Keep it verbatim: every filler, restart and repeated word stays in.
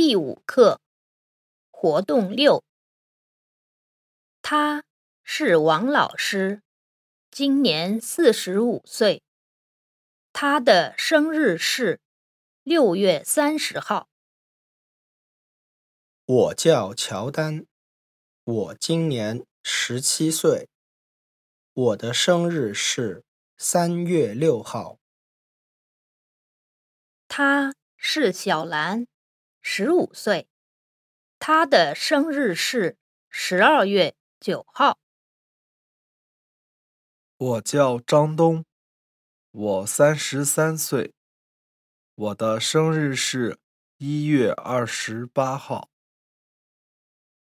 第五课，活动六。他是王老师，今年四十五岁。他的生日是六月三十号。 我叫乔丹，我今年十七岁。我的生日是三月六号。 他是小兰，十五岁。他的生日是十二月九号。 我叫张东，我三十三岁。我的生日是一月二十八号。